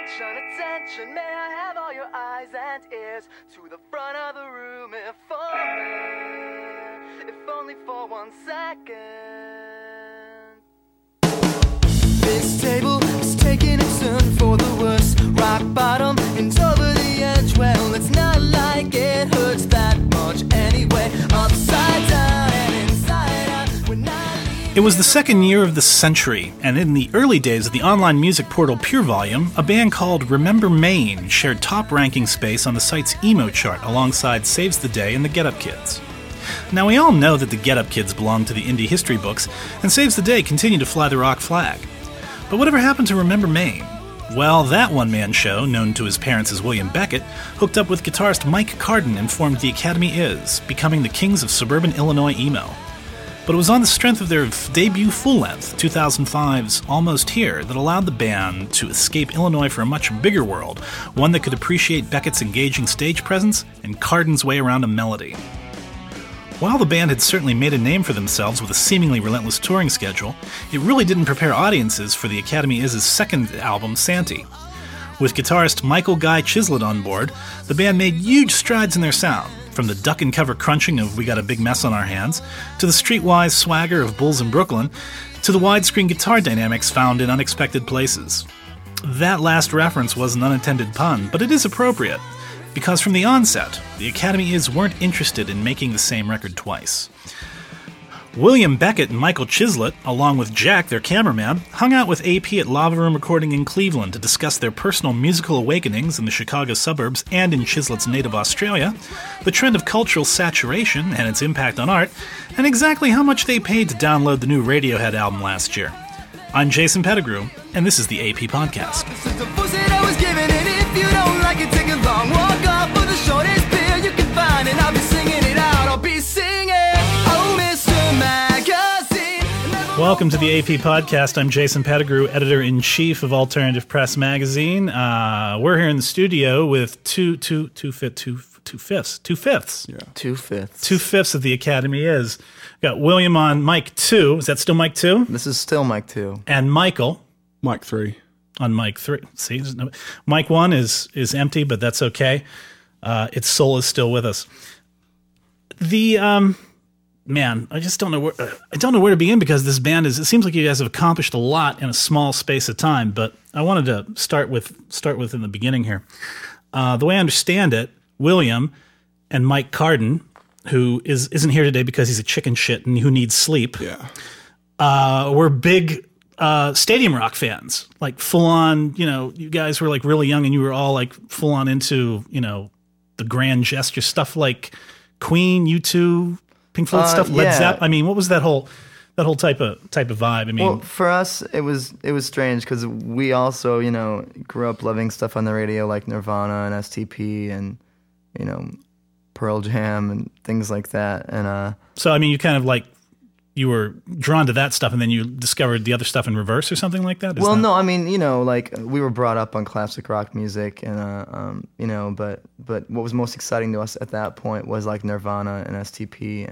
Attention, attention, may I have all your eyes and ears to the front of the room if only for 1 second. This table is taking its turn for the worse. Rock bottom and over the edge. Well, it's not like it hurts that much anyway. Upside down and inside out. It was the second year of the century, and in the early days of the online music portal Pure Volume, a band called Remember Maine shared top-ranking space on the site's emo chart alongside Saves the Day and the Get Up Kids. Now, we all know that the Get Up Kids belong to the indie history books, and Saves the Day continue to fly the rock flag. But whatever happened to Remember Maine? Well, that one-man show, known to his parents as William Beckett, hooked up with guitarist Mike Carden and formed The Academy Is, becoming the kings of suburban Illinois emo. But it was on the strength of their debut full-length, 2005's Almost Here, that allowed the band to escape Illinois for a much bigger world, one that could appreciate Beckett's engaging stage presence and Carden's way around a melody. While the band had certainly made a name for themselves with a seemingly relentless touring schedule, it really didn't prepare audiences for The Academy Is' second album, Santee. With guitarist Michael Guy Chislett on board, the band made huge strides in their sound, from the duck and cover crunching of We Got a Big Mess on Our Hands, to the streetwise swagger of Bulls in Brooklyn, to the widescreen guitar dynamics found in unexpected places. That last reference was an unintended pun, but it is appropriate, because from the onset, the Academy Is weren't interested in making the same record twice. William Beckett and Michael Chislett, along with Jack, their cameraman, hung out with AP at Lava Room Recording in Cleveland to discuss their personal musical awakenings in the Chicago suburbs and in Chislett's native Australia, the trend of cultural saturation and its impact on art, and exactly how much they paid to download the new Radiohead album last year. I'm Jason Pettigrew, and this is the AP Podcast. Welcome to the AP Podcast. I'm Jason Pettigrew, editor-in-chief of Alternative Press Magazine. We're here in the studio with two fifths of the Academy Is. Got William on mic 2. Is that still mic 2? This is still mic 2. And Michael. Mic 3. On mic 3. See, mic 1 is empty, but that's okay. Its soul is still with us. Man, I just don't know where to begin, because this band it seems like you guys have accomplished a lot in a small space of time, but I wanted to start with in the beginning here. The way I understand it, William and Mike Carden, who isn't here today because he's a chicken shit and who needs sleep. Yeah. Were big stadium rock fans, like full on, you guys were like really young and you were all like full on into, the grand gesture stuff like Queen, U2, Pink Floyd stuff, Led Zeppelin. I mean, what was that whole type of vibe? I mean, well, for us, it was strange because we also, grew up loving stuff on the radio like Nirvana and STP and, Pearl Jam and things like that. And so, I mean, you kind of like you were drawn to that stuff, and then you discovered the other stuff in reverse or something like that. No, I mean, like we were brought up on classic rock music, and but what was most exciting to us at that point was like Nirvana and STP,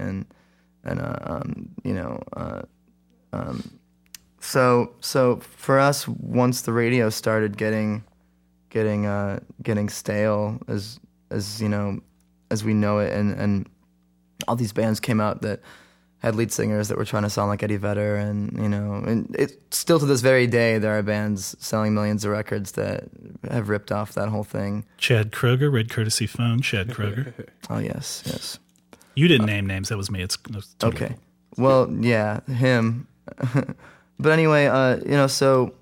so for us, once the radio started getting stale, as we know it, and all these bands came out that had lead singers that were trying to sound like Eddie Vedder, and it still to this very day there are bands selling millions of records that have ripped off that whole thing. Chad Kroeger, Red Courtesy Phone, Chad Kroeger. Oh yes. You didn't name names. That was me. It's totally okay. Well, yeah, him. But anyway, so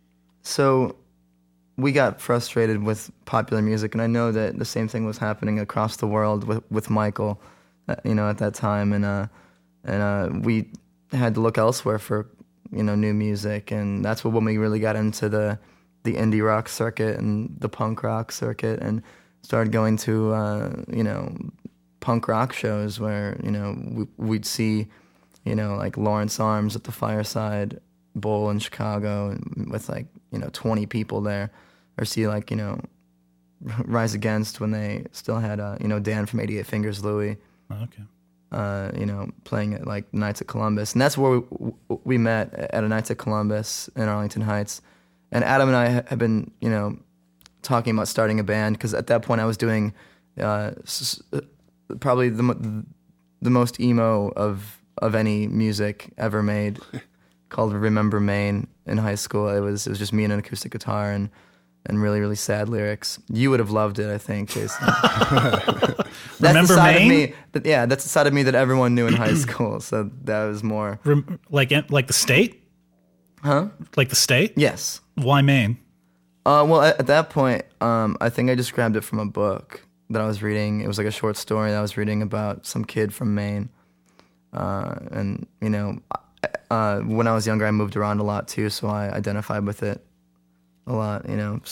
we got frustrated with popular music, and I know that the same thing was happening across the world with Michael, at that time, and we had to look elsewhere for new music, and that's when we really got into the indie rock circuit and the punk rock circuit, and started going to punk rock shows where we'd see like Lawrence Arms at the Fireside Bowl in Chicago, and with 20 people there, or see Rise Against when they still had Dan from 88 Fingers Louie. Oh, okay. Playing at like Nights at Columbus, and that's where we met at a Nights at Columbus in Arlington Heights. And Adam and I have been, talking about starting a band, because at that point I was doing probably the most emo of any music ever made, called Remember Maine in high school. It was just me and an acoustic guitar and really, really sad lyrics. You would have loved it, I think, Jason. Remember Maine? That's the side of me that everyone knew in high school. So that was more like the state? Huh? Like the state? Yes. Why Maine? Well, at that point, I think I just grabbed it from a book that I was reading. It was like a short story that I was reading about some kid from Maine. And, you know, when I was younger, I moved around a lot too, so I identified with it a lot, you know.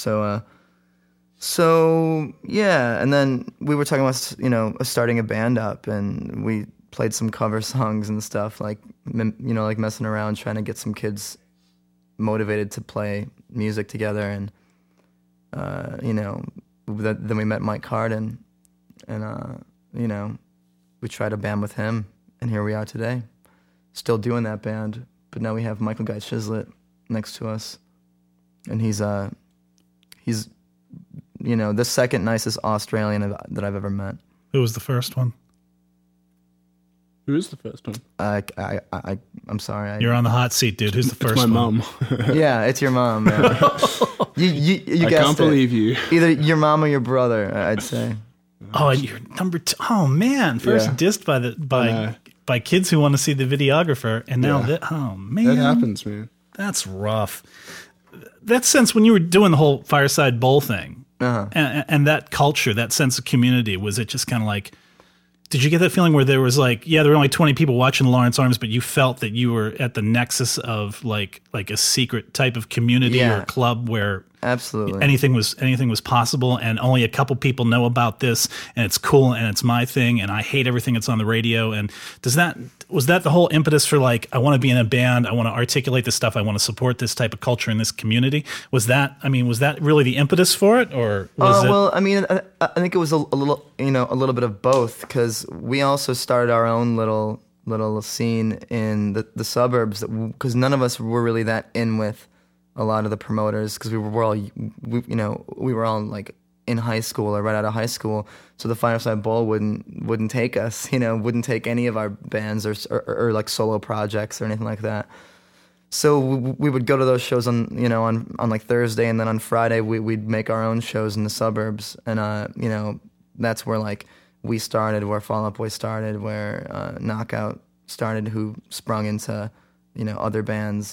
So yeah, and then we were talking about, you know, starting a band up, and we played some cover songs and stuff, like, you know, like messing around, trying to get some kids motivated to play music together. And you know, then we met Mike Carden, and you know, we tried a band with him, and here we are today, still doing that band. But now we have Michael Guy Chislett next to us, and he's you know, the second nicest Australian that I've ever met. Who was the first one? Who is the first one? I'm sorry. You're on the hot seat, dude. Who's the first It's my one? mum. Yeah, it's your mom, man. you I guessed can't believe you. Either your mom or your brother, I'd say. Oh, and you're number 2. Oh man, first Yeah. dissed by kids who want to see the videographer, and now that. Oh man, That happens, man. That's rough. That sense when you were doing the whole Fireside Bowl thing, and that culture, that sense of community, was it just kind of like? Did you get that feeling where there was like, yeah, there were only 20 people watching Lawrence Arms, but you felt that you were at the nexus of like a secret type of community or club where Absolutely anything was possible, and only a couple people know about this, and it's cool, and it's my thing, and I hate everything that's on the radio. And was that the whole impetus for like, I want to be in a band, I want to articulate this stuff, I want to support this type of culture in this community? Was that really the impetus for it, or was it? Well, I mean, I think it was a little bit of both, because we also started our own little scene in the suburbs, because none of us were really that in with a lot of the promoters, because we were all like in high school or right out of high school, so the Fireside Bowl wouldn't take us, you know, wouldn't take any of our bands or like solo projects or anything like that. So we would go to those shows on like Thursday, and then on Friday we'd make our own shows in the suburbs, and you know, that's where like we started, where Fall Out Boy started, where Knockout started, who sprung into, you know, other bands.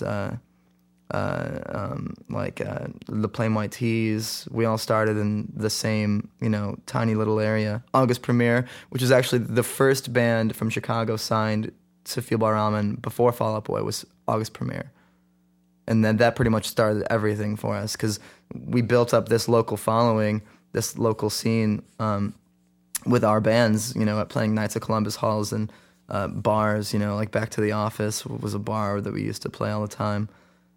Like the Plain White Tees. We all started in the same, you know, tiny little area. August Premier, which is actually the first band from Chicago signed to Fuel Bar Ramen before Fall Out Boy, was August Premier. And then that pretty much started everything for us, because we built up this local following, this local scene with our bands, you know, at playing Knights of Columbus halls and bars, you know, like Back to the Office was a bar that we used to play all the time.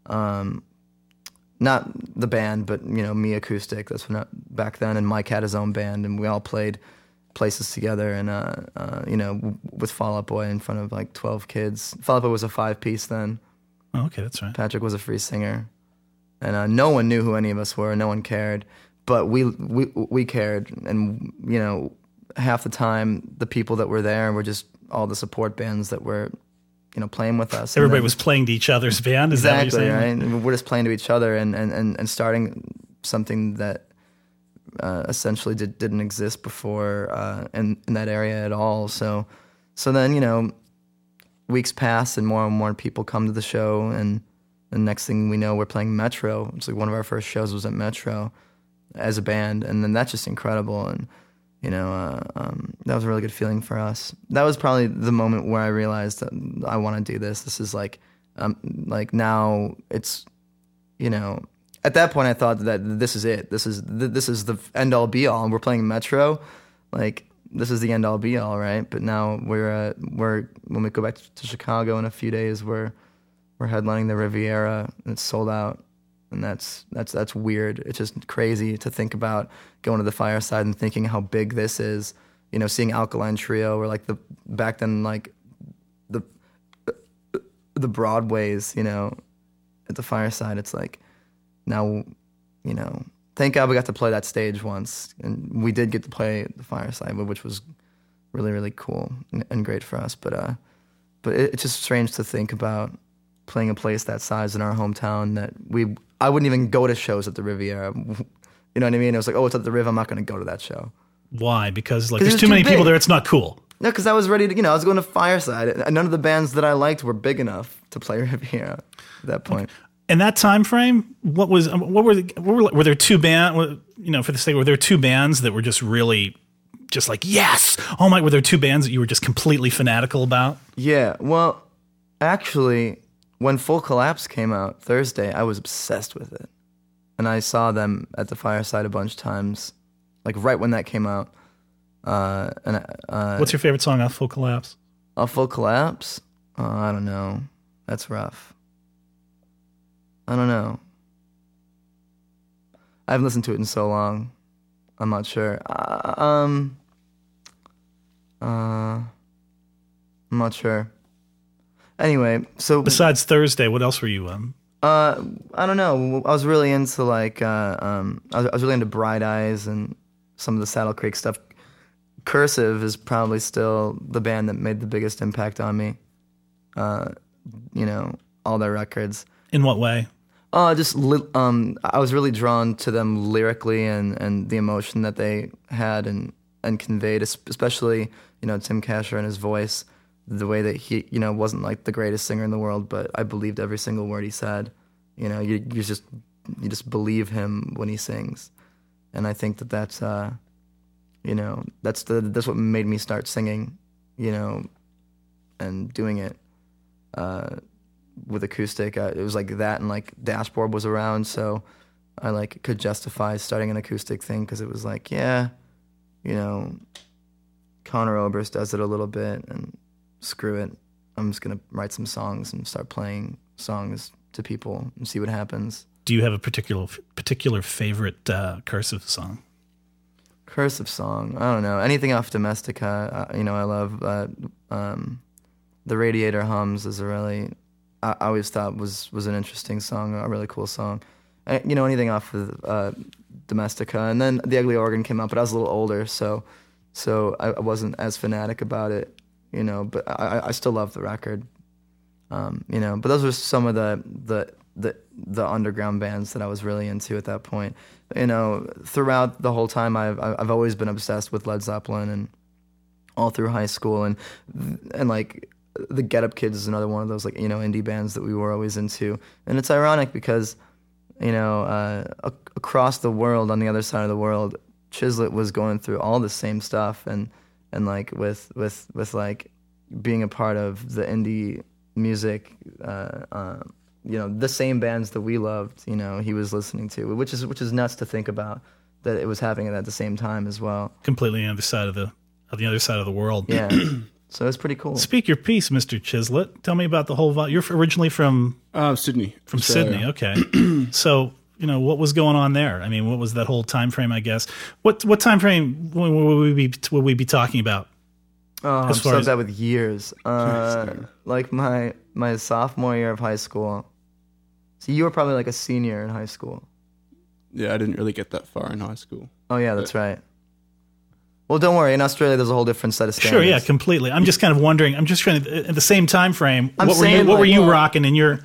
Not the band, but, you know, me acoustic. That's when back then, and Mike had his own band, and we all played places together, and you know, with Fall Out Boy in front of like 12 kids. Fall Out Boy was a 5-piece then. Oh, okay, that's right. Patrick was a free singer, and no one knew who any of us were. No one cared, but we cared, and, you know, half the time the people that were there were just all the support bands that were, you know, playing with us. Everybody was playing to each other's band. Is exactly, that what you're saying? Right? And we're just playing to each other and starting something that essentially didn't exist before in that area at all. So then, you know, weeks pass and more people come to the show, and the next thing we know, we're playing Metro. It's like one of our first shows was at Metro as a band, and then that's just incredible. And, you know, that was a really good feeling for us. That was probably the moment where I realized that I want to do this. This is like now it's, you know, at that point I thought that this is it. This is the end all be all, and we're playing Metro, like this is the end all be all, right? But now we're when we go back to Chicago in a few days, we're headlining the Riviera, and it's sold out. And that's weird. It's just crazy to think about going to the Fireside and thinking how big this is. You know, seeing Alkaline Trio, or like back then, like the Broadways, you know, at the Fireside. It's like now, you know, thank God we got to play that stage once, and we did get to play the Fireside, which was really, really cool and great for us. But it's just strange to think about playing a place that size in our hometown that I wouldn't even go to shows at the Riviera. You know what I mean? It was like, oh, it's at the Riv, I'm not going to go to that show. Why? Because there's too many people there, it's not cool. No, because I was ready to, I was going to Fireside, and none of the bands that I liked were big enough to play Riviera at that point. Okay. In that time frame, were there two bands, for the sake, were there two bands that were just really just like, yes, oh my, were there two bands that you were just completely fanatical about? Yeah, well, actually, when Full Collapse came out Thursday, I was obsessed with it. And I saw them at the Fireside a bunch of times, like right when that came out. What's your favorite song off Full Collapse? Off Full Collapse? I don't know. That's rough. I don't know. I haven't listened to it in so long. I'm not sure. I'm not sure. Anyway, so besides Thursday, what else were you I don't know. I was really into I was really into Bright Eyes and some of the Saddle Creek stuff. Cursive is probably still the band that made the biggest impact on me. All their records. In what way? I was really drawn to them lyrically and the emotion that they had and conveyed, especially, Tim Kasher and his voice, the way that he, wasn't like the greatest singer in the world, but I believed every single word he said. You just believe him when he sings. And I think that's what made me start singing, and doing it with acoustic. It was like that, and like Dashboard was around, so I could justify starting an acoustic thing because it was like, yeah, Conor Oberst does it a little bit, and screw it, I'm just gonna write some songs and start playing songs to people and see what happens. Do you have a particular favorite Cursive song? Cursive song? I don't know. Anything off Domestica. I love The Radiator Hums is a really, I always thought was an interesting song, a really cool song. Anything off of Domestica. And then The Ugly Organ came out, but I was a little older, so I wasn't as fanatic about it, but I still love the record. But those were some of the underground bands that I was really into at that point. Throughout the whole time, I've always been obsessed with Led Zeppelin, and all through high school, and like the Get Up Kids is another one of those indie bands that we were always into. And it's ironic because across the world, on the other side of the world, Chislett was going through all the same stuff, and like with like being a part of the indie music, the same bands that we loved, he was listening to, which is nuts to think about that it was happening at the same time as well. Completely on the other side of the world. Yeah. So it's pretty cool. Speak your piece, Mr. Chislett. Tell me about the whole. You're originally from Sydney. From Sydney, okay. So what was going on there? I mean, what was that whole time frame? I guess what time frame will we be talking about? Oh, I'm so bad with years. Like my sophomore year of high school. So you were probably like a senior in high school. Yeah, I didn't really get that far in high school. Oh yeah, that's right. Well, don't worry. In Australia, there's a whole different set of standards. Sure, yeah, completely. I'm just kind of wondering. I'm just trying to, at the same time frame, what were you rocking in your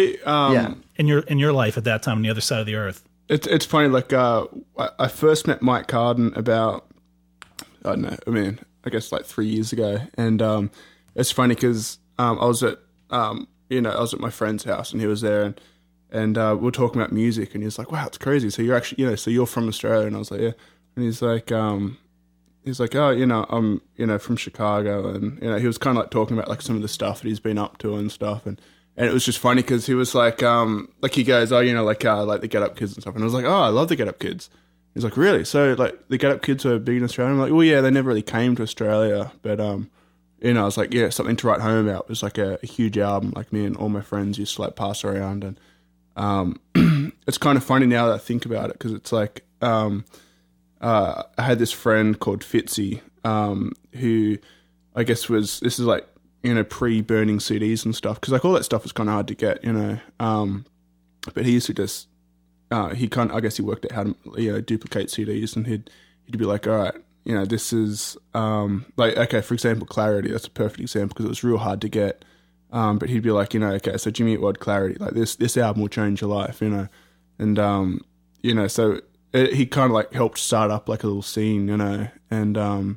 in your life at that time on the other side of the earth? It's funny. Like I first met Mike Carden about, I don't know. I mean, I guess like 3 years ago, and it's funny because I was at I was at my friend's house, and he was there, and we were talking about music, and he was like, "Wow, it's crazy. So you're actually so you're from Australia?" And I was like, "Yeah." And he's like, "Oh, I'm from Chicago," and he was kind of like talking about like some of the stuff that he's been up to and stuff, and it was just funny because he was like he goes, "Oh, like the Get Up Kids and stuff," and I was like, "Oh, I love the Get Up Kids." He's like, "Really? So like the Get Up Kids are big in Australia?" I'm like, "Well, yeah, they never really came to Australia, but I was like, yeah, something to write home about." It was like a huge album. Like me and all my friends used to like pass around, and it's kind of funny now that I think about it because it's like I had this friend called Fitzy, who I guess this is like pre-burning CDs and stuff because like all that stuff was kind of hard to get, but he used to just he I guess he worked out how to duplicate CDs, and he'd be like, all right, this is like, okay, for example, Clarity. That's a perfect example because it was real hard to get. But he'd be like, okay, so Jimmy Eat World, Clarity, like this album will change your life, and so he kind of like helped start up like a little scene, and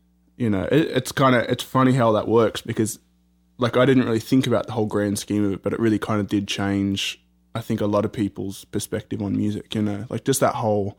it's funny how that works because like I didn't really think about the whole grand scheme of it, but it really kind of did change, I think, a lot of people's perspective on music, like just that whole,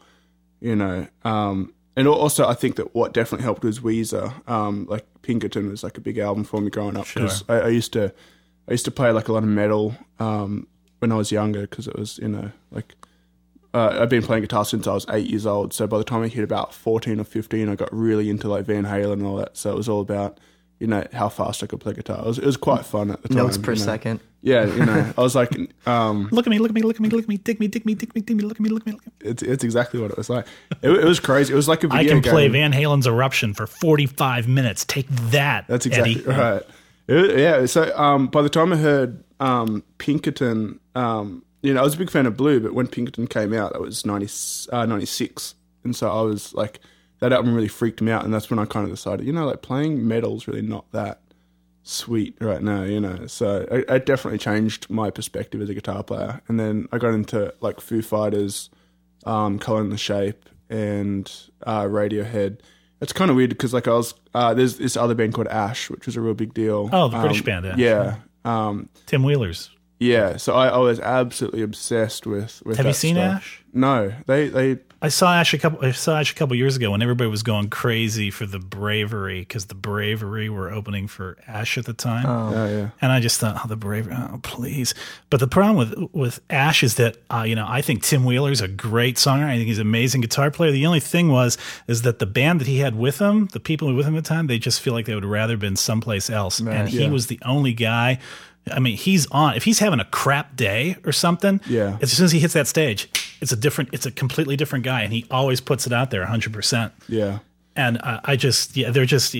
and also I think that what definitely helped was Weezer. Like Pinkerton was like a big album for me growing up because I used to play like a lot of metal when I was younger because it was, like I've been playing guitar since I was 8 years old. So by the time I hit about 14 or 15, I got really into like Van Halen and all that. So it was all about, how fast I could play guitar. It was quite fun at the time. Notes per second. Yeah, I was like, look at me, dig me, look at me. It's exactly what it was like. It was crazy. It was like a video game. I can play Van Halen's Eruption for 45 minutes. Take that, That's exactly Eddie. Right. So by the time I heard Pinkerton, I was a big fan of Blue, but when Pinkerton came out, that was 96. And so I was like, that album really freaked me out. And that's when I kind of decided, like playing metal's really not that sweet right now, So it definitely changed my perspective as a guitar player. And then I got into like Foo Fighters, Colour and the Shape, and Radiohead. It's kind of weird because like there's this other band called Ash, which was a real big deal. Oh, the British band, Ash. Yeah. Tim Wheeler's. Yeah, so I was absolutely obsessed with Have you seen stuff. Ash? No, they. I saw Ash a couple years ago when everybody was going crazy for the Bravery because the Bravery were opening for Ash at the time. Oh yeah. And I just thought, the Bravery, please. But the problem with Ash is that I think Tim Wheeler's a great songwriter. I think he's an amazing guitar player. The only thing is that the band that he had with him, the people who were with him at the time, they just feel like they would rather been someplace else. Right. And he was the only guy. I mean, if he's having a crap day or something, as soon as he hits that stage, it's a completely different guy, and he always puts it out there 100%. Yeah. And they're just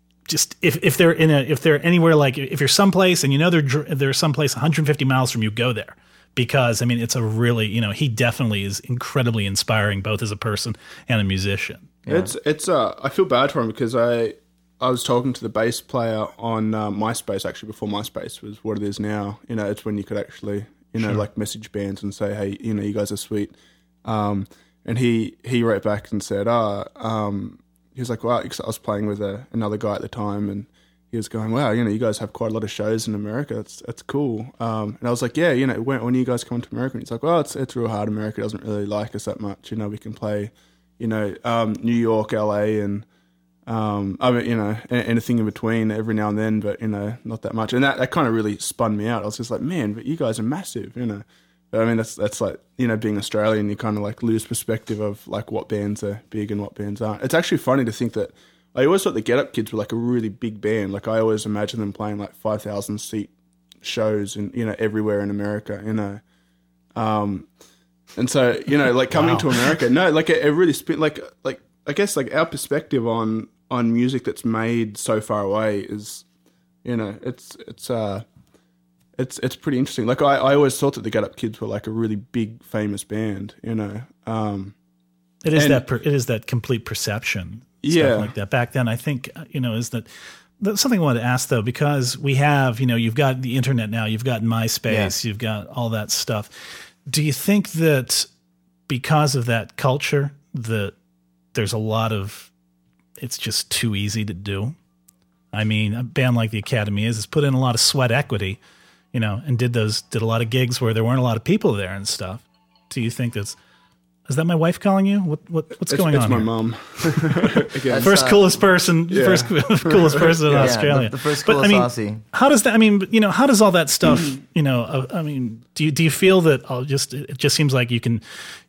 if they're anywhere, like if you're someplace and they're someplace 150 miles from you, go there. Because, I mean, it's a really, he definitely is incredibly inspiring both as a person and a musician. Yeah. I feel bad for him because I was talking to the bass player on MySpace, actually, before MySpace was what it is now. It's when you could actually, like message bands and say, hey, you guys are sweet. And he wrote back and said, he was like, wow, because I was playing with another guy at the time, and he was going, wow, you guys have quite a lot of shows in America. That's cool. And I was like, yeah, when are you guys coming to America? And he's like, well, it's real hard. America doesn't really like us that much. We can play, New York, LA, and anything in between every now and then, but not that much. And that kind of really spun me out. I was just like, man, but you guys are massive, But I mean, that's like, being Australian, you kind of like lose perspective of like what bands are big and what bands aren't. It's actually funny to think that I always thought the Get Up Kids were like a really big band. Like I always imagined them playing like 5,000 seat shows and everywhere in America. And so like coming to America, no, like it really spin like I guess like our perspective on music that's made so far away is, it's pretty interesting. Like I always thought that the Get Up Kids were like a really big famous band, It is that complete perception. Stuff like that. Back then, I think, is that's something I wanted to ask though, because we have, you've got the internet now, you've got MySpace, you've got all that stuff. Do you think that because of that culture that there's a lot of, it's just too easy to do? I mean, a band like the Academy has put in a lot of sweat equity, and did a lot of gigs where there weren't a lot of people there and stuff. Do you think is that my wife calling you? What's going on? It's my here? mom. First coolest person in Australia. The first coolest Aussie. How does that? I mean, how does all that stuff? I mean, do you feel that it just seems like you can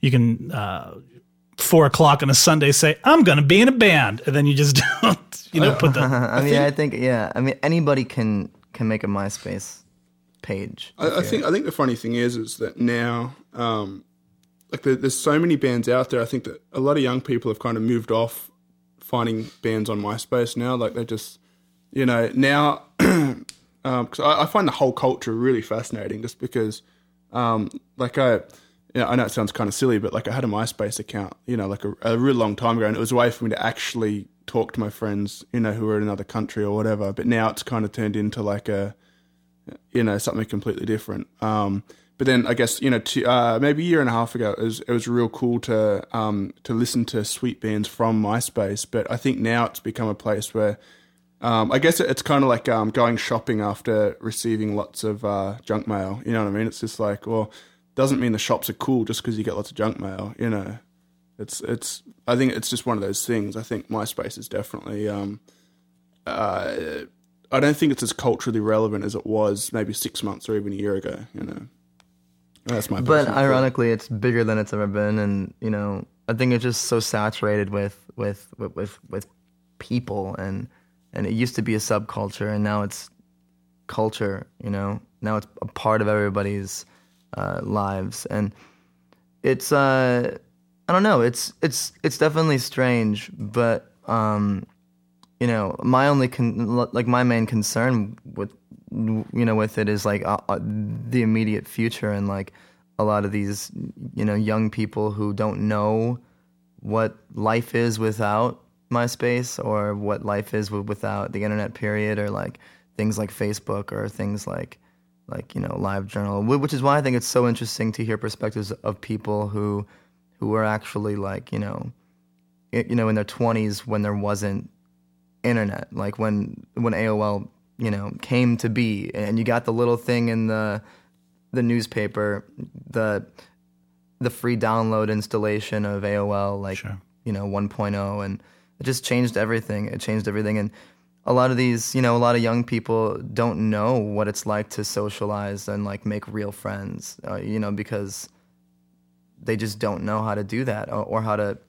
4 o'clock on a Sunday say, I'm going to be in a band, and then you just don't, put that. I think anybody can make a MySpace page. I think the funny thing is that now, like there's so many bands out there. I think that a lot of young people have kind of moved off finding bands on MySpace now. Like they just, now, because I find the whole culture really fascinating just because, I know it sounds kind of silly, but like I had a MySpace account, like a really long time ago, and it was a way for me to actually talk to my friends, who were in another country or whatever. But now it's kind of turned into like something completely different. But then I guess, maybe a year and a half ago, it was real cool to listen to sweet bands from MySpace. But I think now it's become a place where, I guess it's kind of like going shopping after receiving lots of junk mail. You know what I mean? It's just like, well, doesn't mean the shops are cool just because you get lots of junk mail. It's. I think it's just one of those things. I think MySpace is definitely. I don't think it's as culturally relevant as it was maybe 6 months or even a year ago. That's my. But ironically, it's bigger than it's ever been, and I think it's just so saturated with people, and it used to be a subculture, and now it's culture. Now it's a part of everybody's lives, and it's I don't know. It's definitely strange, but my only my main concern with it is like the immediate future, and like a lot of these young people who don't know what life is without MySpace, or what life is without the internet period, or like things like Facebook, or things like LiveJournal, which is why I think it's so interesting to hear perspectives of people who were actually like in their 20s when there wasn't internet, like when AOL came to be, and you got the little thing in the newspaper, the free download installation of AOL, like Sure. 1.0, and it just changed everything. It changed everything, and a lot of these, a lot of young people don't know what it's like to socialize and like make real friends, because they just don't know how to do that, or how to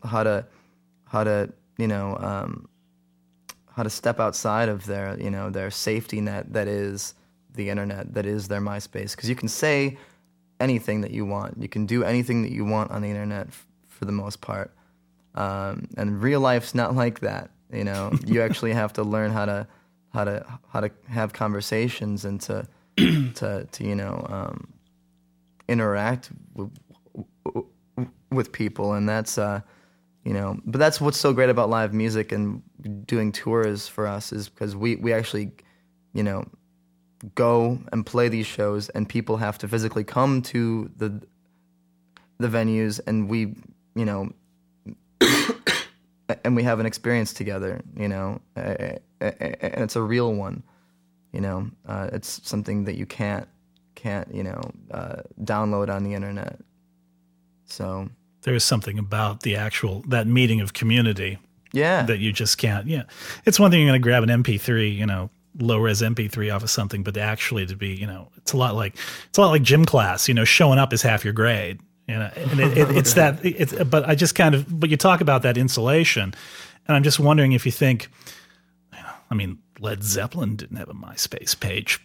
step outside of their, their safety net that is the internet, that is their MySpace. Because you can say anything that you want. You can do anything that you want on the internet for the most part. And real life's not like that. You actually have to learn how to have conversations, and to interact with people. And that's but that's what's so great about live music and doing tours for us, is because we actually go and play these shows, and people have to physically come to the venues, and we and we have an experience together, and it's a real one. It's something that you can't download on the internet. So there is something about that meeting of community, that you just can't. Yeah, it's one thing you're going to grab an MP3, low-res MP3 off of something, but actually to be, it's a lot like gym class. Showing up is half your grade. And it's that. But I just but you talk about that insulation, and I'm just wondering if you think, Led Zeppelin didn't have a MySpace page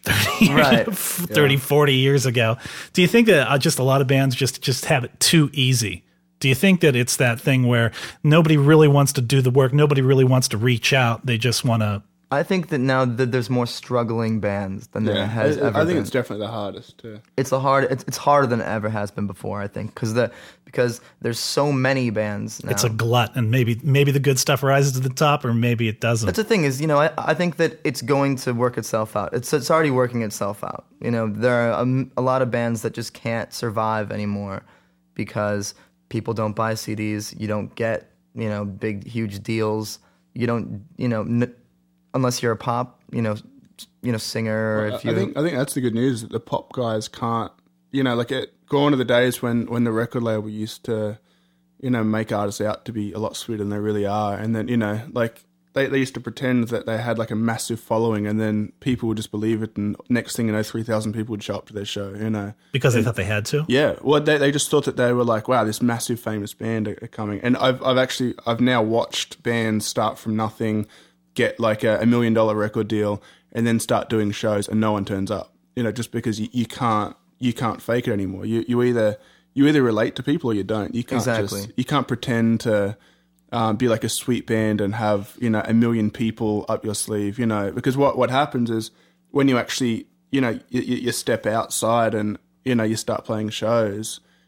40 years ago. Do you think that just a lot of bands just have it too easy? Do you think that it's that thing where nobody really wants to do the work, nobody really wants to reach out, they just want to? I think that now that there's more struggling bands than there has ever been. I think it's definitely the hardest too. It's harder than it ever has been before, I think, because there's so many bands now. It's a glut, and maybe the good stuff rises to the top, or maybe it doesn't. That's the thing is, I think that it's going to work itself out. It's already working itself out. There are a lot of bands that just can't survive anymore because people don't buy CDs. You don't get big huge deals. You don't unless you're a pop, singer. Or if you, I think that's the good news, that the pop guys can't, gone are the days when the record label used to, make artists out to be a lot sweeter than they really are, and then they used to pretend that they had like a massive following, and then people would just believe it, and next thing you know, 3,000 people would show up to their show, because they thought they had to. Yeah, well, they just thought that they were like, wow, this massive famous band are coming, and I've now watched bands start from nothing, get like a $1 million record deal, and then start doing shows, and no one turns up. Just because you can't fake it anymore. You either relate to people or you don't. You can't you can't pretend to be like a sweet band and have 1 million people up your sleeve. Because what happens is when you actually you step outside and you start playing shows,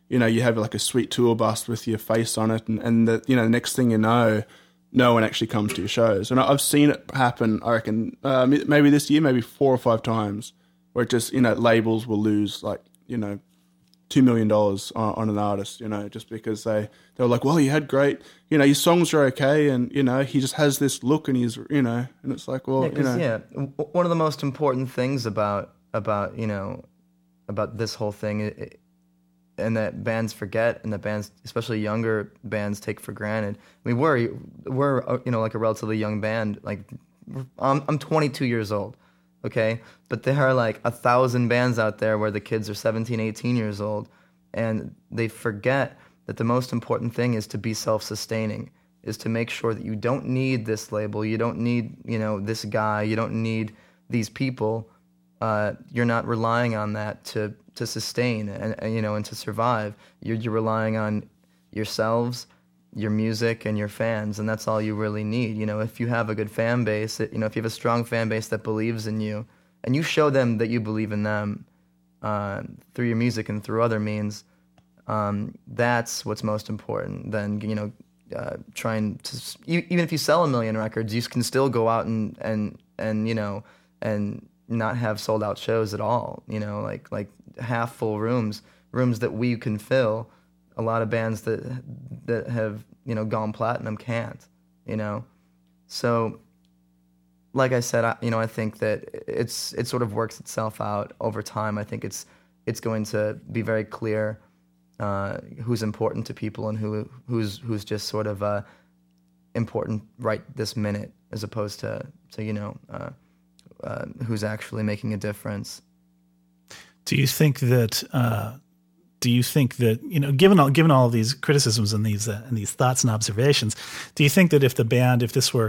you know, you have like a sweet tour bus with your face on it, and the, you know, the next thing you know, no one actually comes to your shows. And I've seen it happen, I reckon, maybe this year, maybe 4 or 5 times, where it just, you know, labels will lose like, you know, $2 million on an artist, you know, just because they were like, well, you had great, you know, your songs are okay, and, you know, he just has this look, and he's, you know, and it's like, well, you know. Yeah, one of the most important things about you know, about this whole thing, and that bands forget, and that bands, especially younger bands, take for granted. I mean, we're you know, like a relatively young band. Like, I'm 22 years old, okay? But there are like 1,000 bands out there where the kids are 17, 18 years old, and they forget that the most important thing is to be self-sustaining, is to make sure that you don't need this label, you don't need, you know, this guy, you don't need these people. You're not relying on that to sustain and you know, and to survive. You're relying on yourselves, your music, and your fans, and that's all you really need. You know, if you have a good fan base, you know, if you have a strong fan base that believes in you, and you show them that you believe in them through your music and through other means, that's what's most important. Then, you know, trying to, even if you sell 1 million records, you can still go out and you know, and not have sold out shows at all, you know, like half full rooms that we can fill. A lot of bands that have, you know, gone platinum can't, you know. So, like I said, you know, I think that it sort of works itself out over time. I think it's going to be very clear who's important to people and who's just sort of important right this minute, as opposed to you know, who's actually making a difference. Do you think that you know, given all of these criticisms and these thoughts and observations, do you think that if this were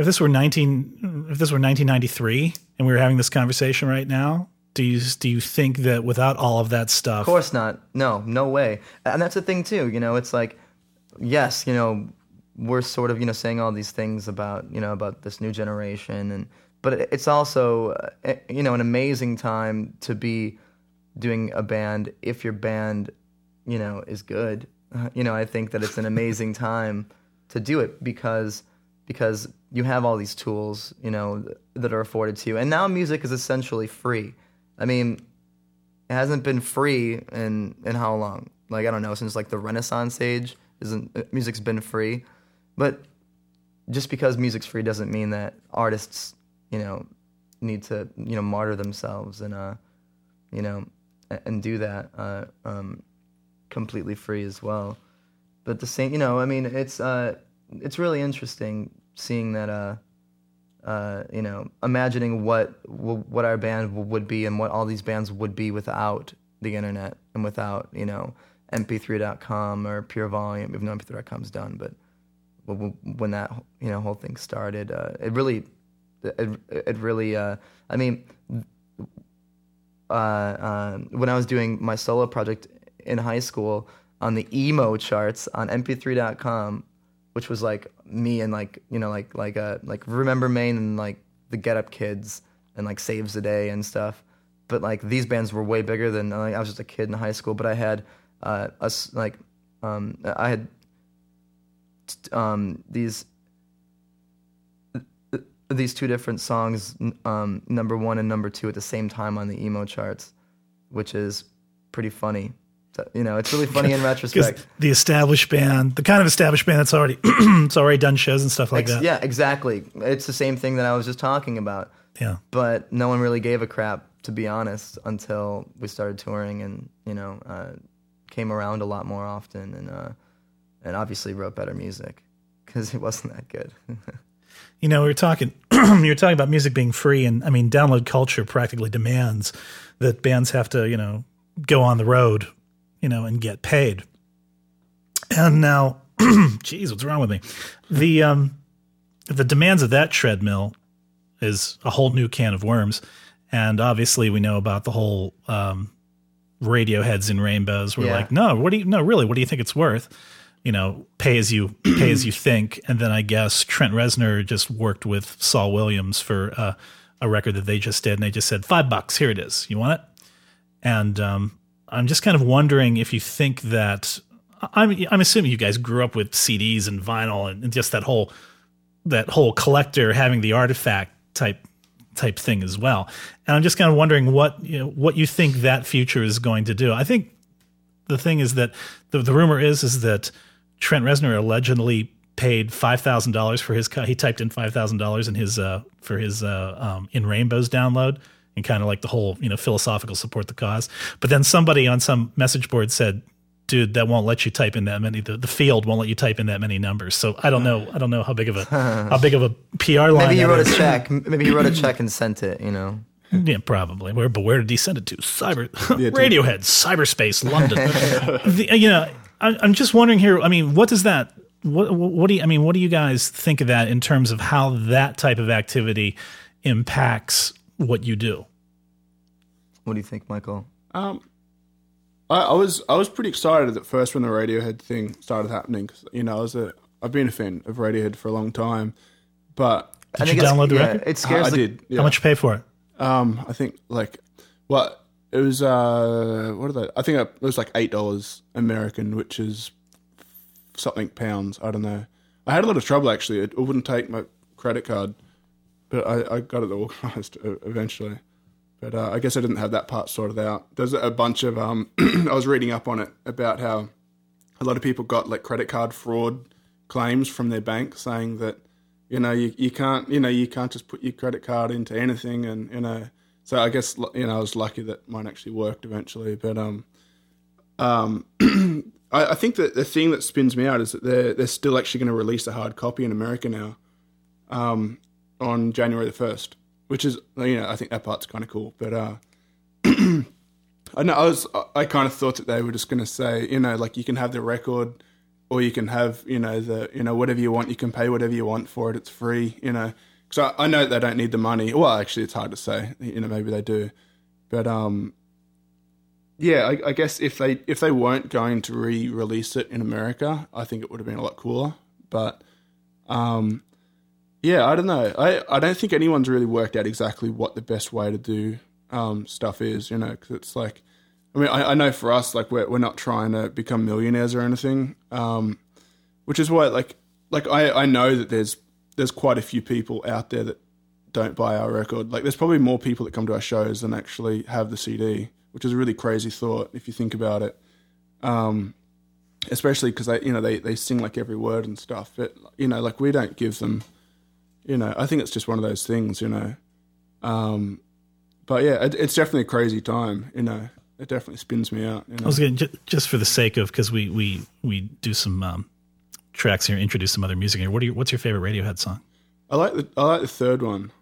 1993 and we were having this conversation right now, do you think that without all of that stuff? Of course not. No way. And that's the thing too. You know, it's like, yes, you know, we're sort of, you know, saying all these things about, you know, about this new generation, but it's also, you know, an amazing time to be doing a band if your band, you know, is good. You know, I think that it's an amazing time to do it because you have all these tools, you know, that are afforded to you. And now music is essentially free. I mean, it hasn't been free in how long? Like, I don't know, since like the Renaissance age, music's been free. But just because music's free doesn't mean that artists, you know, need to, you know, martyr themselves and, you know, and do that completely free as well. But the same, you know, I mean, it's really interesting seeing that, you know, imagining what our band would be and what all these bands would be without the internet and without, you know, MP3.com or Pure Volume, even though MP3.com's done. But when that, you know, whole thing started, it really, I mean, when I was doing my solo project in high school on the emo charts on MP3.com, which was like me and like, you know, like Remember Maine and like the Get Up Kids and like Saves the Day and stuff. But like these bands were way bigger than, like, I was just a kid in high school, but I had these two different songs, number 1 and number 2 at the same time on the emo charts, which is pretty funny. So, you know, it's really funny in retrospect. The established band, the kind of established band that's already it's already done shows and stuff like that. Yeah, exactly. It's the same thing that I was just talking about. Yeah. But no one really gave a crap, to be honest, until we started touring and, you know, came around a lot more often and obviously wrote better music because it wasn't that good. You know, we were talking about music being free, and I mean, download culture practically demands that bands have to, you know, go on the road, you know, and get paid. And now, geez, what's wrong with me? The demands of that treadmill is a whole new can of worms. And obviously we know about the whole Radioheads and Rainbows. We're like, no, what do you think it's worth? You know, pay as you think. And then I guess Trent Reznor just worked with Saul Williams for a record that they just did, and they just said $5, here it is. You want it? And I'm just kind of wondering if you think that I'm assuming you guys grew up with CDs and vinyl and just that whole collector having the artifact type thing as well. And I'm just kind of wondering what you think that future is going to do. I think the thing is that the rumor is that Trent Reznor allegedly paid $5,000 for his cut. He typed in $5,000 in his for his In Rainbows download, and kind of like the whole philosophical support the cause. But then somebody on some message board said, dude, that won't let you type in that many. The field won't let you type in that many numbers. So I don't know how big of a PR line. Maybe he wrote a check. Maybe he wrote a check and sent it. Yeah, probably. But where did he send it to? Radiohead, cyberspace, London. I'm just wondering here. I mean, what does that? What do you guys think of that in terms of how that type of activity impacts what you do? What do you think, Michael? I was pretty excited at first when the Radiohead thing started happening, because I've been a fan of Radiohead for a long time, but did you download the record? It scares. I did. Yeah. How much you pay for it? I think it was I think it was like $8 American, which is something pounds. I don't know. I had a lot of trouble actually. It wouldn't take my credit card, but I got it organised eventually. But I guess I didn't have that part sorted out. There's a bunch of I was reading up on it about how a lot of people got like credit card fraud claims from their bank, saying that you can't just put your credit card into anything, and so I guess I was lucky that mine actually worked eventually. But I think that the thing that spins me out is that they're still actually going to release a hard copy in America now, on January the 1st. Which is, I think that part's kind of cool. But I kind of thought that they were just going to say, like you can have the record, or you can have, whatever you want. You can pay whatever you want for it. It's free, Because I know they don't need the money. Well, actually, it's hard to say. Maybe they do. But yeah, I guess if they weren't going to re-release it in America, I think it would have been a lot cooler. But yeah, I don't know. I don't think anyone's really worked out exactly what the best way to do stuff is, because it's like, I know for us, like we're not trying to become millionaires or anything, which is why I know that there's quite a few people out there that don't buy our record. Like there's probably more people that come to our shows than actually have the CD, which is a really crazy thought if you think about it. Especially because they sing like every word and stuff. But like we don't give them. I think it's just one of those things, But yeah, it's definitely a crazy time, It definitely spins me out. I was going just for the sake of, because we do some tracks here, introduce some other music here. What's your favorite Radiohead song? I like the third one.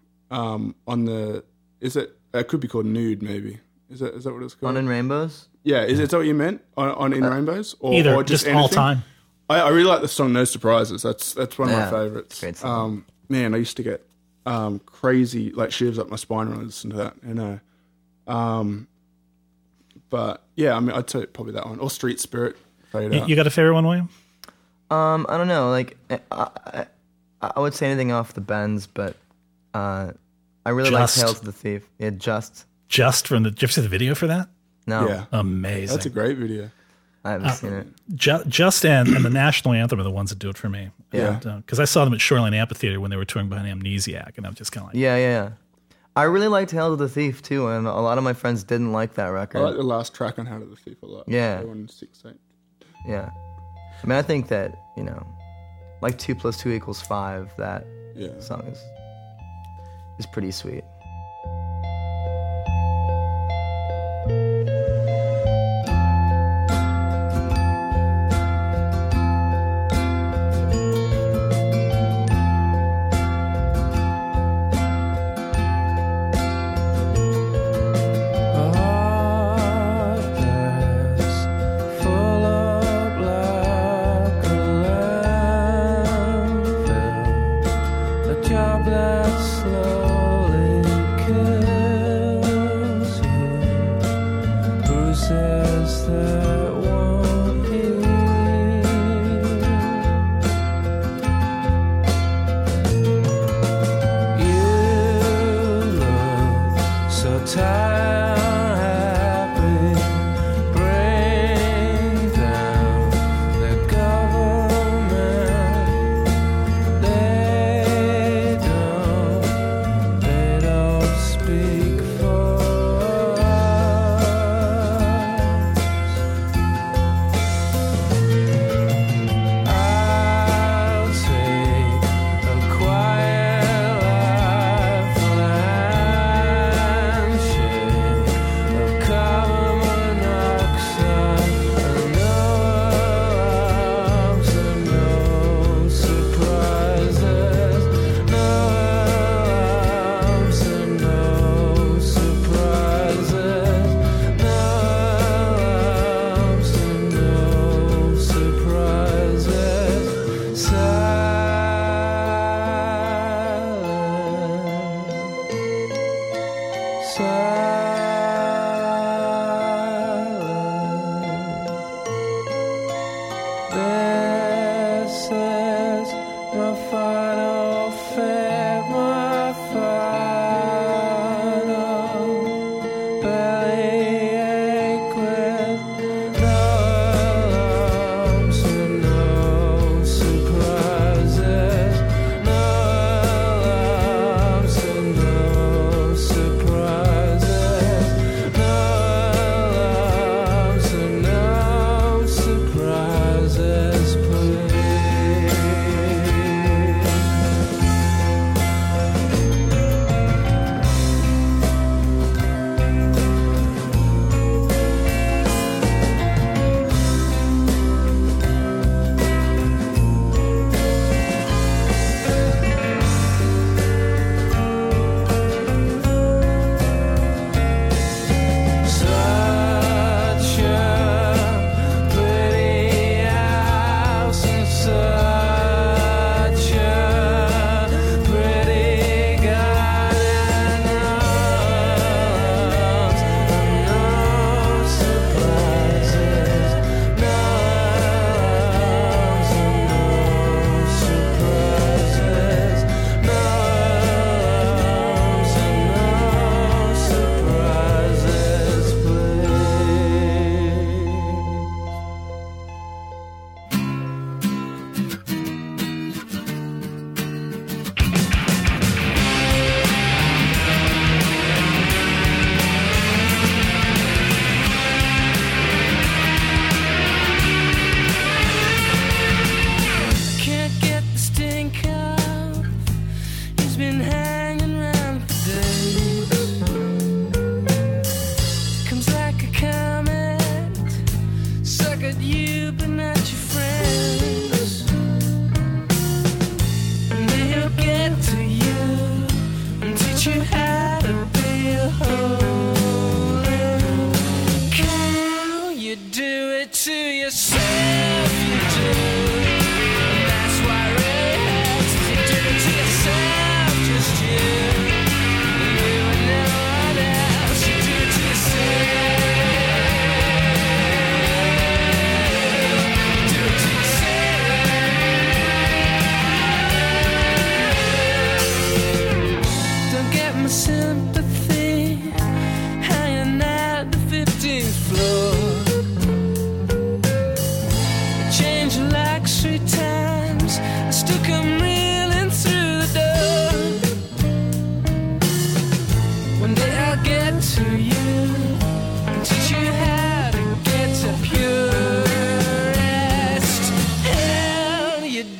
It could be called Nude, maybe. Is that what it's called? On In Rainbows? Yeah, is that what you meant? On In Rainbows? Either, just all time. I really like the song No Surprises. That's one of my favorites. Great song. Man, I used to get crazy like shivers up my spine when I listened to that. But yeah, I'd say probably that one or Street Spirit. Fade Out. You got a favorite one, William? I don't know. Like I would say anything off the Bends, but I really like Tales of the Thief. Yeah, Just from the. Did you ever see the video for that? No. Yeah, amazing. That's a great video. I haven't seen it. Just and the National Anthem are the ones that do it for me. Yeah. Because I saw them at Shoreline Amphitheater when they were touring behind Amnesiac, and I'm just kind of like... Yeah. I really like Tales of the Thief, too, and a lot of my friends didn't like that record. I like the last track on How to the Thief a lot. Yeah. 6, 8. Yeah. I think that, like 2 + 2 = 5, that song is pretty sweet. Happy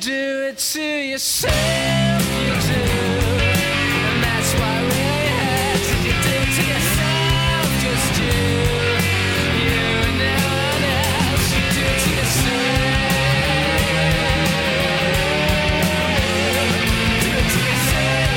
do it to yourself, you do. And that's why it really hurts. If you do it to yourself, just you. You and no one else. You do it to yourself. Do it to yourself.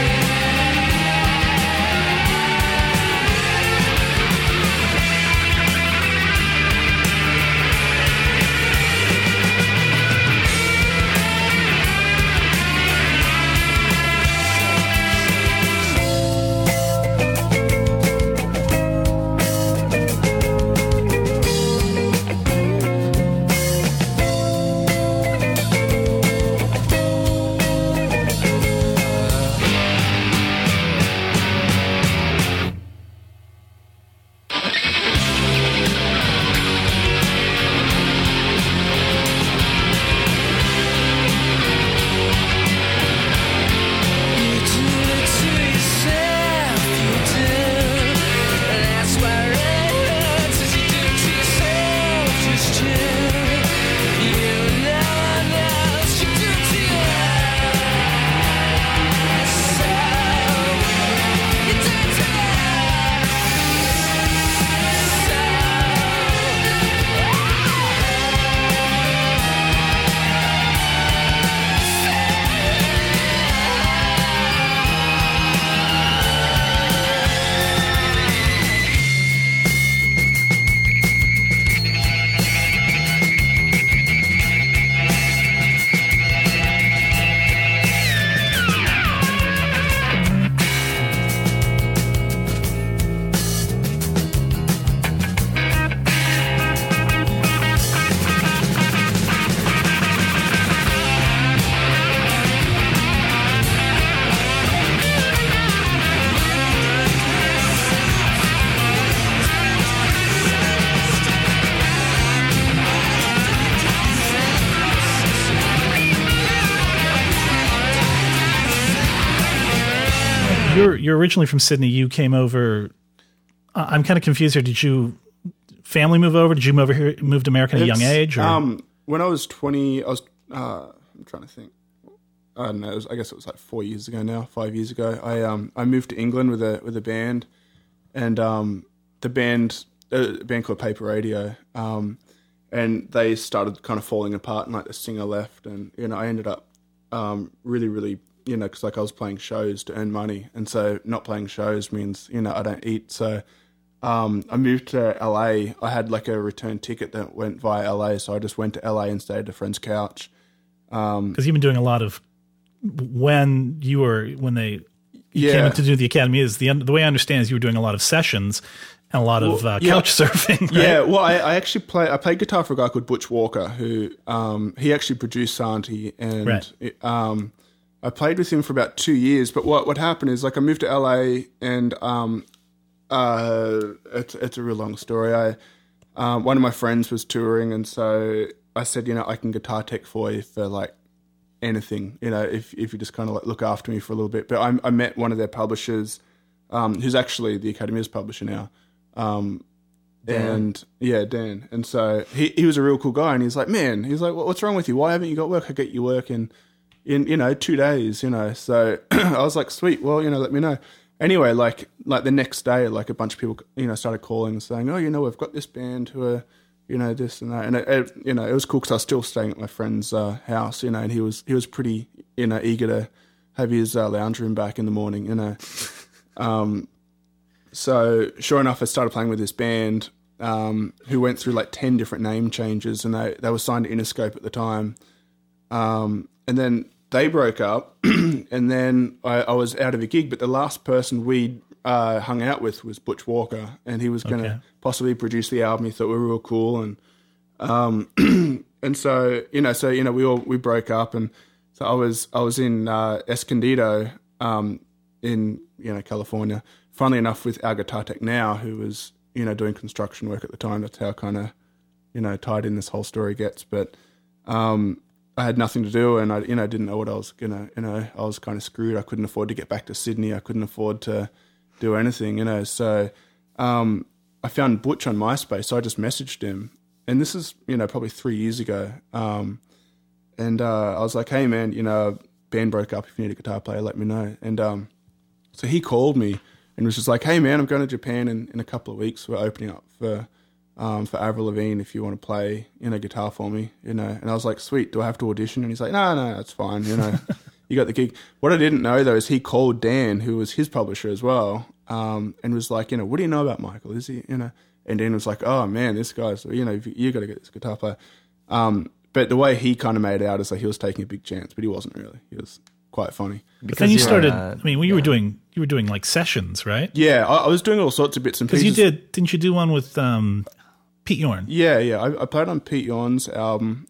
You're originally from Sydney. You came over. I'm kind of confused here. Did you family move over? Did you move over here, move to America at a young age? Or? When I was 20, I was. I'm trying to think. I don't know. I guess it was like 4 years ago now. 5 years ago, I moved to England with a band, and the band a band called Paper Radio, and they started kind of falling apart, and like the singer left, and I ended up really. Because like I was playing shows to earn money, and so not playing shows means I don't eat. So I moved to LA. I had like a return ticket that went via LA, so I just went to LA and stayed at a friend's couch. Because you've been doing a lot of when they came in to do the Academy. Is the way I understand is you were doing a lot of sessions and a lot of couch surfing. Right? Yeah, well, I actually played guitar for a guy called Butch Walker, who he actually produced Santi, and right. I played with him for about 2 years, but what happened is like I moved to LA, and it's a real long story. One of my friends was touring, and so I said, I can guitar tech for you for like anything, if you just kind of like look after me for a little bit. But I met one of their publishers, who's actually the Academy's publisher now. Dan. And so he was a real cool guy, and he's like, what's wrong with you? Why haven't you got work? I get you work in 2 days, so I was like, sweet, well, let me know. Anyway, like the next day, like a bunch of people, started calling and saying, oh, we've got this band who are, this and that. And it was cool because I was still staying at my friend's house, and he was pretty, eager to have his lounge room back in the morning, So sure enough, I started playing with this band, who went through like 10 different name changes, and they were signed to Interscope at the time. And then they broke up, and then I was out of a gig. But the last person we hung out with was Butch Walker, and he was going to possibly produce the album. He thought we were real cool, and so we broke up, and so I was in Escondido, in California. Funnily enough, with our guitar tech now, who was doing construction work at the time. That's how kind of tied in this whole story gets, but. I had nothing to do, and I didn't know what I was gonna, I was kind of screwed. I couldn't afford to get back to Sydney. I couldn't afford to do anything, So I found Butch on MySpace, so I just messaged him, and this is probably 3 years ago. and I was like, hey man, band broke up. If you need a guitar player, let me know. And so he called me and was just like, hey man, I'm going to Japan in a couple of weeks. We're opening up for Avril Lavigne if you want to play guitar for me, And I was like, sweet, do I have to audition? And he's like, no, that's fine, you got the gig. What I didn't know though is he called Dan, who was his publisher as well, and was like, what do you know about Michael? Is he, And Dan was like, oh man, this guy's, you got to get this guitar player. But the way he kind of made it out is like he was taking a big chance, but he wasn't really. He was quite funny. But then you started. You were doing like sessions, right? Yeah, I was doing all sorts of bits and pieces. Because didn't you do one with Pete Yorn? Yeah. I played on Pete Yorn's album.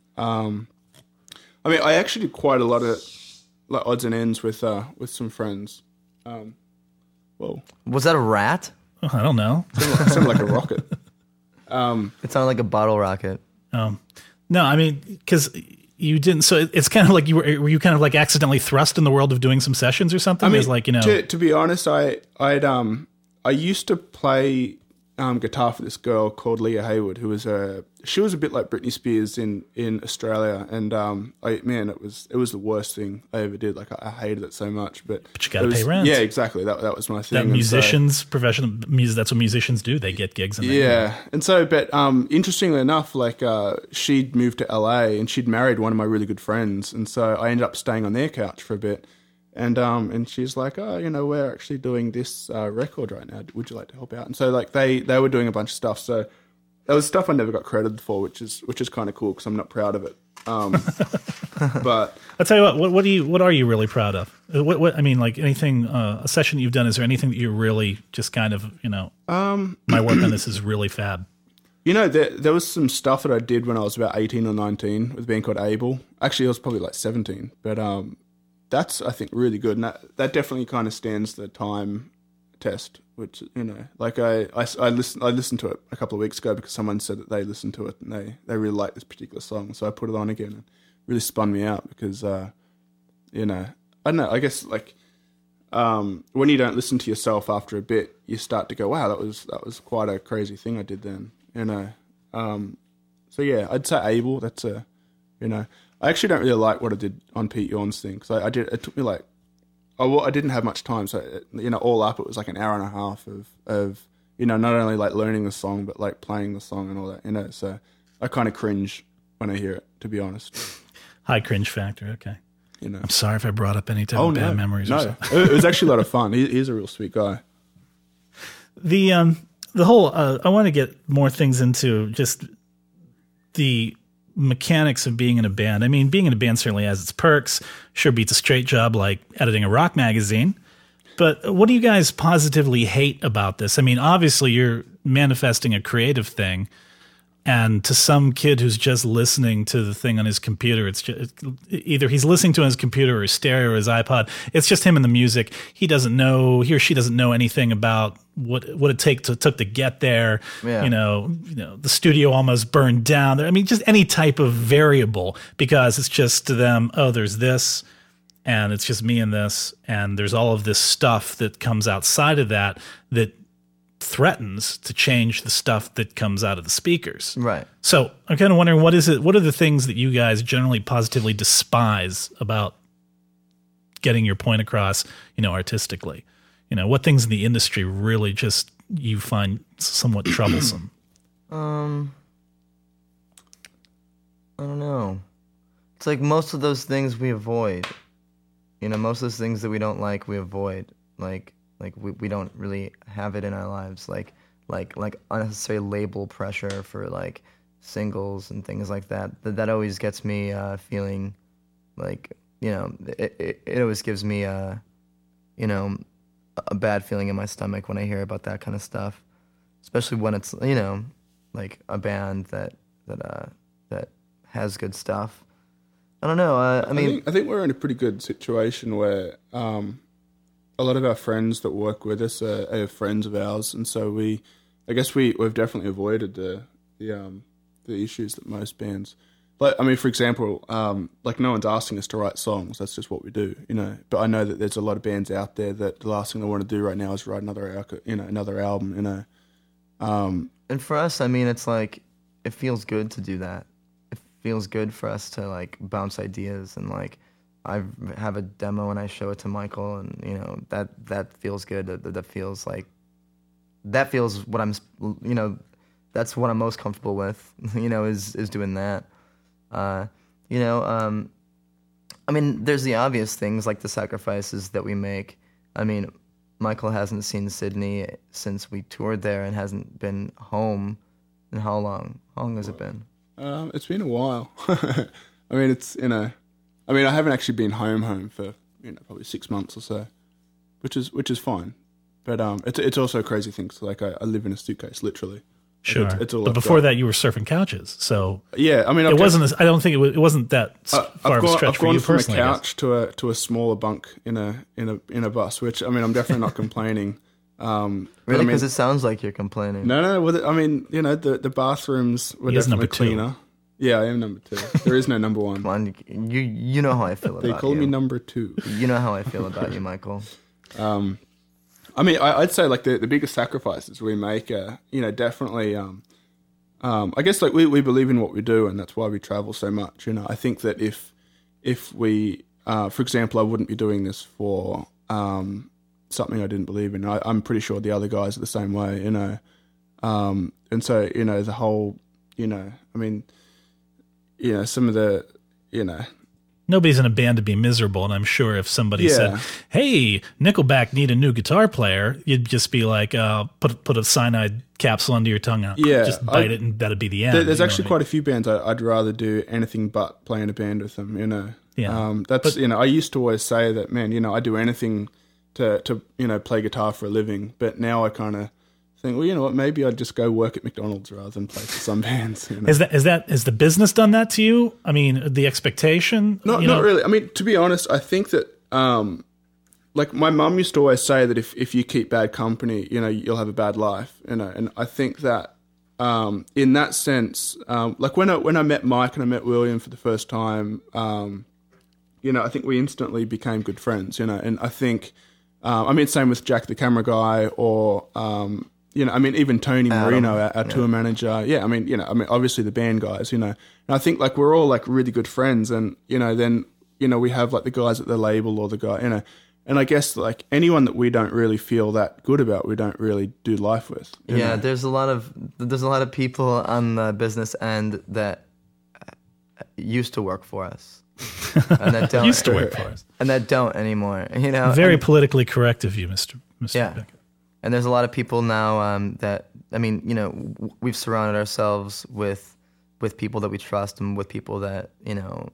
I actually did quite a lot of like odds and ends with some friends. Whoa, was that a rat? Oh, I don't know. It sounded like a rocket. It sounded like a bottle rocket. No, because you didn't. So it's kind of like were you kind of like accidentally thrust in the world of doing some sessions or something? It's like, To be honest, I used to play guitar for this girl called Leah Hayward, who was she was a bit like Britney Spears in Australia, and it was the worst thing I ever did. Like I hated it so much, but you got to pay rent. Yeah, exactly. That was my thing. That musicians, professional music. That's what musicians do. They get gigs. But interestingly enough, like she'd moved to LA and she'd married one of my really good friends, and so I ended up staying on their couch for a bit. And she's like, oh, we're actually doing this record right now. Would you like to help out? And so like they were doing a bunch of stuff. So that was stuff I never got credited for, which is kind of cool because I'm not proud of it. But I'll tell you what are you really proud of? What like anything a session that you've done? Is there anything that you're really just kind of my work on this is really fab? There was some stuff that I did when I was about 18 or 19 with a band called Able. Actually, I was probably like 17, but that's, I think, really good. And that definitely kind of stands the time test, which, like I listened to it a couple of weeks ago because someone said that they listened to it and they really liked this particular song. So I put it on again and it really spun me out because, I don't know, I guess like when you don't listen to yourself after a bit, you start to go, wow, that was quite a crazy thing I did then, So yeah, I'd say Able, that's I actually don't really like what I did on Pete Yorn's thing because it took me like, I didn't have much time, so all up it was like an hour and a half of not only like learning the song but like playing the song and all that, So I kind of cringe when I hear it, to be honest. High cringe factor. Okay. I'm sorry if I brought up any type of bad memories. No, or something. It was actually a lot of fun. He's a real sweet guy. The whole I want to get more things into just the mechanics of being in a band. Being in a band certainly has its perks. Sure beats a straight job like editing a rock magazine. But what do you guys positively hate about this? Obviously you're manifesting a creative thing, and to some kid who's just listening to the thing on his computer, it's just either he's listening to it on his computer or his stereo or his iPod. It's just him and the music. He or she doesn't know anything about what it took to get there. Yeah. The studio almost burned down. Just any type of variable, because it's just to them, oh, there's this, and it's just me and this, and there's all of this stuff that comes outside of that threatens to change the stuff that comes out of the speakers. Right. So I'm kind of wondering, what are the things that you guys generally positively despise about getting your point across, artistically? What things in the industry really just you find somewhat troublesome? I don't know. It's like most of those things we avoid. Most of those things that we don't like, we avoid. Like we don't really have it in our lives. Like unnecessary label pressure for like singles and things like that. That always gets me feeling like, it always gives me a bad feeling in my stomach when I hear about that kind of stuff, especially when it's like a band that has good stuff. I don't know. I think we're in a pretty good situation where a lot of our friends that work with us are friends of ours, and so we've definitely avoided the issues that most bands. Like, for example, like no one's asking us to write songs. That's just what we do, But I know that there's a lot of bands out there that the last thing they want to do right now is write another album, And for us, it's like it feels good to do that. It feels good for us to like bounce ideas, and like I have a demo and I show it to Michael, and you know that feels good. That feels like what I'm, you know, that's what I'm most comfortable with. You know, is doing that. You know, I mean, there's the obvious things like the sacrifices that we make. I mean, Michael hasn't seen Sydney since we toured there and hasn't been home in how long? How long has it been? It's been a while. I mean, it's, you know, I mean, I haven't actually been home for, you know, probably 6 months or so, which is fine. But it's also a crazy thing. So like I live in a suitcase, literally. Sure. It's all but before that, you were surfing couches. So yeah, I mean, it wasn't. I don't think it wasn't that far of a stretch for you personally. I've gone from a couch to a smaller bunk in a bus, which I mean, I'm definitely not complaining. Really, because it sounds like you're complaining. No. Well, I mean, you know, the bathrooms were definitely cleaner. Yeah, I am number 2. There is no number 1. Come on, you know how I feel about you. They call me number 2. You know how I feel about you, Michael. I mean, I'd say like the biggest sacrifices we make are, you know, definitely. I guess like we believe in what we do, and that's why we travel so much. You know, I think that if we, for example, I wouldn't be doing this for something I didn't believe in. I'm pretty sure the other guys are the same way. You know, and so you know the whole, you know, I mean, you know, some of the, you know. Nobody's in a band to be miserable, and I'm sure if somebody said, "Hey, Nickelback need a new guitar player," you'd just be like, "Put a cyanide capsule under your tongue, and just bite it, and that'd be the end." There's actually quite a few bands I'd rather do anything but play in a band with them. You know, you know, I used to always say that, man, you know, I do anything to you know play guitar for a living, but now I kind of think, well, you know what, maybe I'd just go work at McDonald's rather than play for some bands. You know? Has the business done that to you? I mean, the expectation? Not really. I mean, to be honest, I think that, like my mum used to always say that if you keep bad company, you know, you'll have a bad life, you know, and I think that, in that sense, like when I met Mike and I met William for the first time, you know, I think we instantly became good friends, you know, and I think, I mean, same with Jack, the camera guy, or, you know, I mean, even Tony Marino, our tour manager. Yeah, I mean, you know, obviously the band guys, you know. And I think, like, we're all, like, really good friends. And, you know, then, you know, we have, like, the guys at the label or the guy, you know. And I guess, like, anyone that we don't really feel that good about, we don't really do life with. Yeah, know? There's a lot of people on the business end that used to work for us. And that don't used to work for us. And that don't anymore, you know. Very politically correct of you, Mr. Yeah. Beckett. And there's a lot of people now that, I mean, you know, we've surrounded ourselves with people that we trust and with people that, you know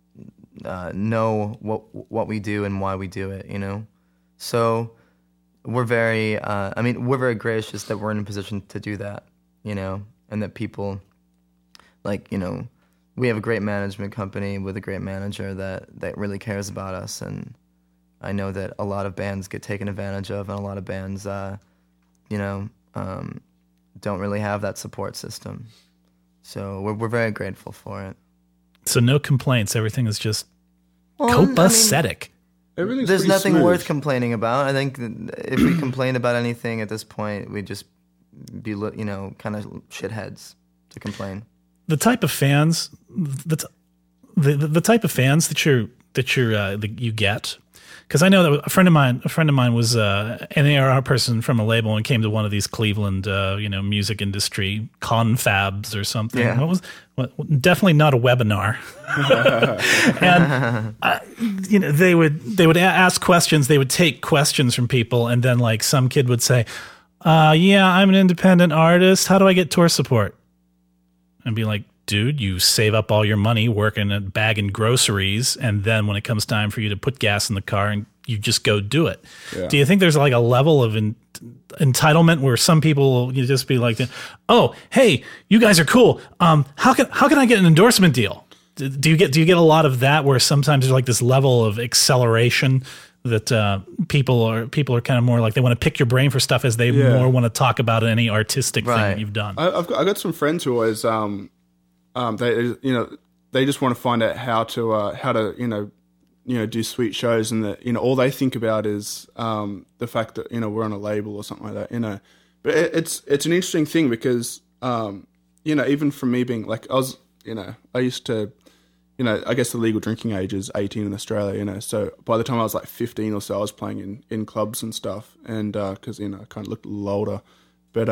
what we do and why we do it, you know. So we're very, we're very gracious that we're in a position to do that, you know, and that people, like, you know, we have a great management company with a great manager that really cares about us, and I know that a lot of bands get taken advantage of, and a lot of bands, you know, don't really have that support system. So we're very grateful for it. So no complaints. Everything is just copacetic. There's nothing worth complaining about. I think if we complain about anything at this point, we'd just be, you know, kind of shitheads to complain. The type of fans, the type of fans that you get. Because I know that a friend of mine was an ARR person from a label and came to one of these Cleveland, you know, music industry confabs or something. Yeah. Definitely not a webinar. And you know, they would ask questions. They would take questions from people, and then like some kid would say, "Yeah, I'm an independent artist. How do I get tour support?" And be like, dude, you save up all your money working at bagging groceries, and then when it comes time for you to put gas in the car, and you just go do it. Yeah. Do you think there's like a level of entitlement where some people will just be like, "Oh, hey, you guys are cool. How can I get an endorsement deal?" Do you get a lot of that where sometimes there's like this level of acceleration that people are kind of more like they want to pick your brain for stuff as they more want to talk about any artistic thing that you've done? I've got some friends who always they just want to find out how to do sweet shows, and that, you know, all they think about is the fact that, you know, we're on a label or something like that, you know. But it's an interesting thing because you know, even from me being like, I was I used to, I guess the legal drinking age is 18 in Australia, so by the time I was like 15 or so, I was playing in clubs and stuff, and because, I kind of looked a little older. But,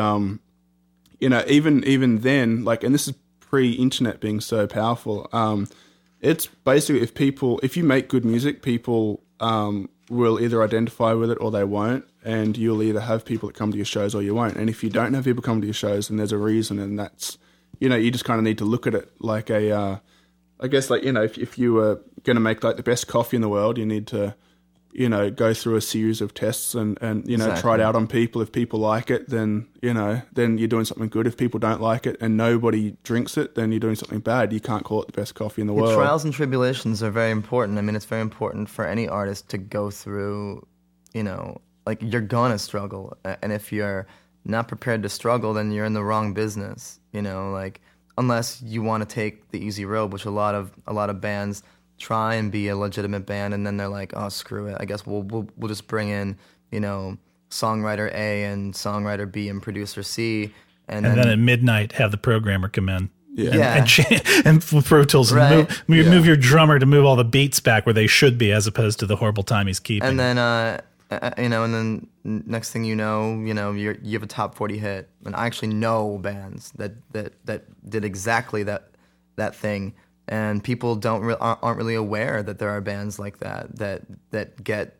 even then, like, and this is pre-internet being so powerful, it's basically if you make good music, people will either identify with it or they won't, and you'll either have people that come to your shows or you won't. And if you don't have people come to your shows, then there's a reason, and that's, you just kind of need to look at it like a, I guess, like, if you were going to make like the best coffee in the world, you need to, go through a series of tests and Exactly. try it out on people. If people like it, then, then you're doing something good. If people don't like it and nobody drinks it, then you're doing something bad. You can't call it the best coffee in the world. Trials and tribulations are very important. I mean, it's very important for any artist to go through, like, you're gonna struggle. And if you're not prepared to struggle, then you're in the wrong business, like, unless you want to take the easy road, which a lot of bands try and be a legitimate band, and then they're like, oh, screw it, I guess we'll just bring in, songwriter A and songwriter B and producer C, and then at midnight have the programmer come in. Yeah. And Pro Tools, Right. and move your drummer to move all the beats back where they should be, as opposed to the horrible time he's keeping. and then and then next thing you have a top 40 hit. And I actually know bands that did exactly that thing, and people aren't really aware that there are bands like that get,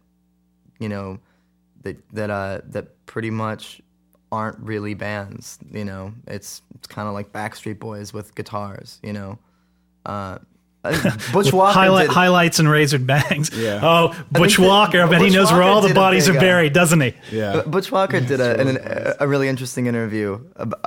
that pretty much aren't really bands. It's kind of like Backstreet Boys with guitars. Butch Walker Highlights and razored bangs. Yeah. Oh, Butch Walker. I bet he Butch knows where all Walker the did a bodies are big, buried, doesn't he? Yeah. Butch Walker did a really interesting interview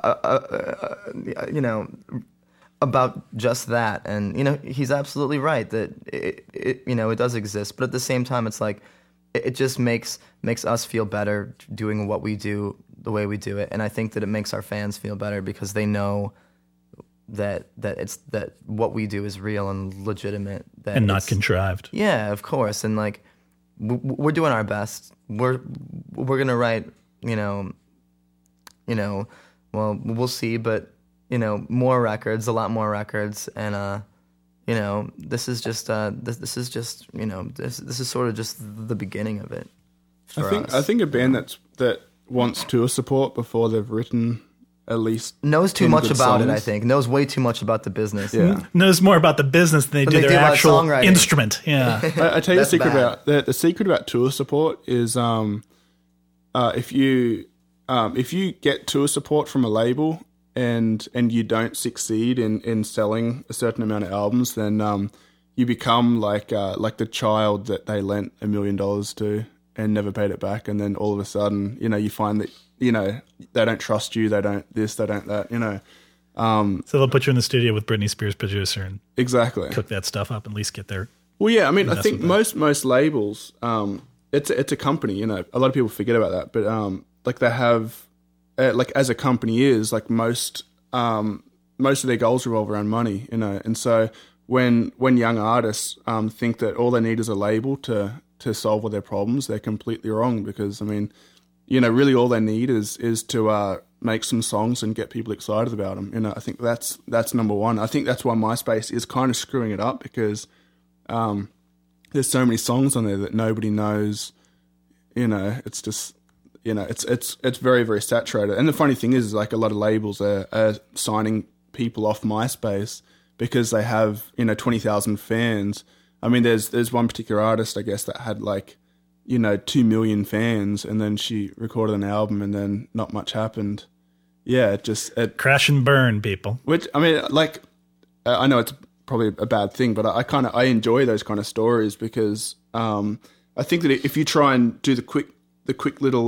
about just that, and he's absolutely right that it does exist, but at the same time, it's like it just makes us feel better doing what we do the way we do it, and I think that it makes our fans feel better because they know that what we do is real and legitimate, And not contrived. Yeah, of course, and like we're doing our best. We're gonna write, well, we'll see, but more records, a lot more records, and this is just this is sort of just the beginning of it. I think a band that wants tour support before they've written at least knows too 10 much good about it. songs. I think knows way too much about the business. Yeah. Knows more about the business than they do they their do about actual songwriting. instrument. Yeah. I tell you the That's secret bad. about the secret about tour support is if you get tour support from a label and you don't succeed in selling a certain amount of albums, then you become like the child that they lent $1 million to and never paid it back, and then all of a sudden, you find that they don't trust you, they don't this, they don't that, So they'll put you in the studio with Britney Spears' producer and exactly cook that stuff up and at least get their... Well, yeah, I mean, I mess think with most labels, it's a company. A lot of people forget about that, but like they have, like as a company is like most of their goals revolve around money, and so when young artists think that all they need is a label to solve all their problems, they're completely wrong, because I mean, really all they need is to make some songs and get people excited about them. I think that's number one. I think that's why MySpace is kind of screwing it up, because there's so many songs on there that nobody knows. It's just it's very, very saturated. And the funny thing is like a lot of labels are signing people off MySpace because they have 20,000 fans. I mean, there's one particular artist, I guess, that had like 2 million fans, and then she recorded an album, and then not much happened. Yeah, it Crash and burn, people. which, I mean, like, I know it's probably a bad thing, but I enjoy those kind of stories, because I think that if you try and do the quick little,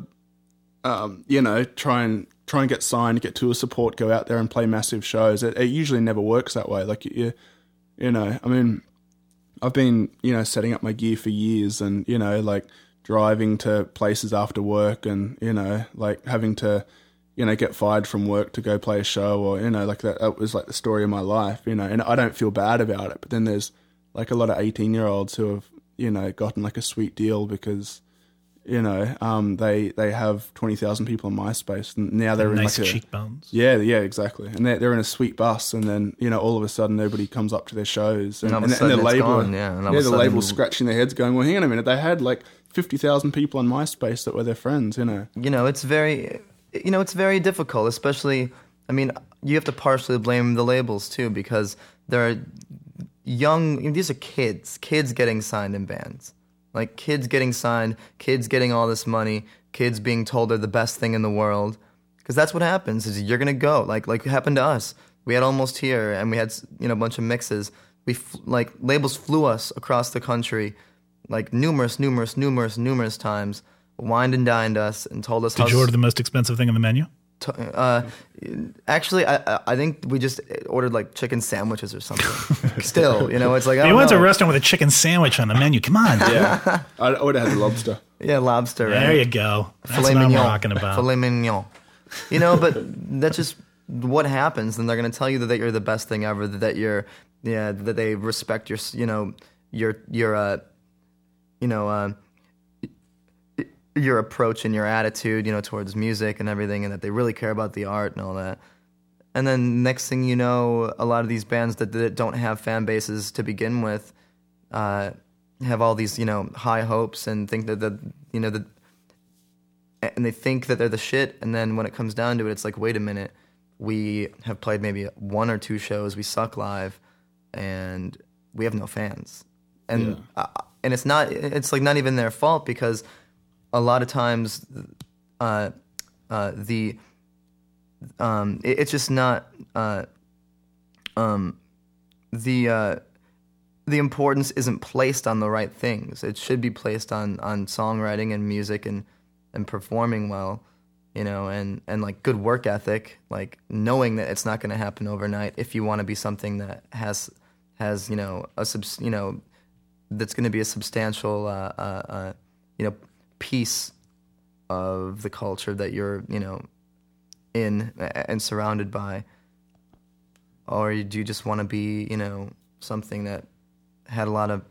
try and get signed, get tour support, go out there and play massive shows, it usually never works that way. Like, I mean, I've been, setting up my gear for years, and, like driving to places after work, and, like having to, get fired from work to go play a show, or, like that was like the story of my life, and I don't feel bad about it. But then there's like a lot of 18-year-olds who have, gotten like a sweet deal because, they have 20,000 people on MySpace, and now they're in nice like cheekbones. Yeah, exactly. And they're in a sweet bus, and then all of a sudden everybody comes up to their shows, and all of a sudden the it's label, gone, yeah. And all of a the sudden- label's scratching their heads, going, "Well, hang on a minute, they had like 50,000 people on MySpace that were their friends." It's very difficult, especially, I mean, you have to partially blame the labels too, because there are these are kids getting signed in bands. Like, kids getting signed, kids getting all this money, kids being told they're the best thing in the world. Because that's what happens, is you're going to go. Like it happened to us. We had Almost Here, and we had, a bunch of mixes. Labels flew us across the country, like numerous times, wined and dined us, and told us Did you order the most expensive thing on the menu? Actually, I think we just ordered like chicken sandwiches or something. Still, it's like, I You don't went to a know. restaurant with a chicken sandwich on the menu. Come on, dude. Yeah, I would have had the lobster. Yeah, lobster. Right? There you go. That's Filet what I'm mignon. talking about. Filet mignon. But that's just what happens. And they're going to tell you that you're the best thing ever. That that they respect your your approach and your attitude, towards music and everything, and that they really care about the art and all that. And then next thing you know, a lot of these bands that don't have fan bases to begin with have all these, high hopes and think that and they think that they're the shit. And then when it comes down to it, it's like, wait a minute, we have played maybe 1 or 2 shows, we suck live, and we have no fans. And and it's like not even their fault, because a lot of times it's just not the importance isn't placed on the right things. It should be placed on songwriting and music and performing well, and like good work ethic, like knowing that it's not going to happen overnight if you want to be something that has that's going to be a substantial piece of the culture that you're in and surrounded by. Or do you just want to be something that had a lot of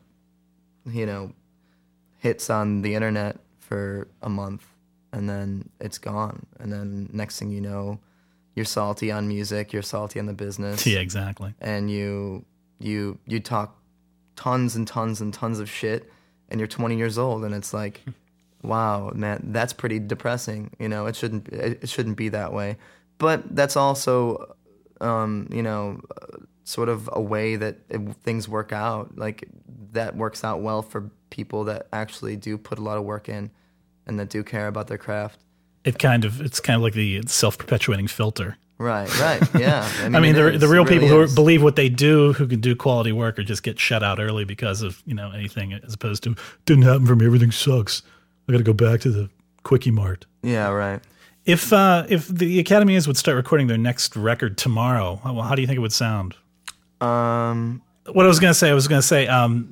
hits on the internet for a month and then it's gone, and then next thing you know, you're salty on music, you're salty on the business. Yeah, exactly. And you talk tons and tons and tons of shit, and you're 20 years old, and it's like, wow, man, that's pretty depressing. It shouldn't be that way. But that's also, sort of a way that things work out. Like, that works out well for people that actually do put a lot of work in and that do care about their craft. It's kind of like the self-perpetuating filter. Right, yeah. I mean, the real people who is. believe what they do, who can do quality work, or just get shut out early because of anything, as opposed to didn't happen for me, everything sucks, I got to go back to the Quickie Mart. Yeah, right. If the Academy would start recording their next record tomorrow, how do you think it would sound? What I was going to say,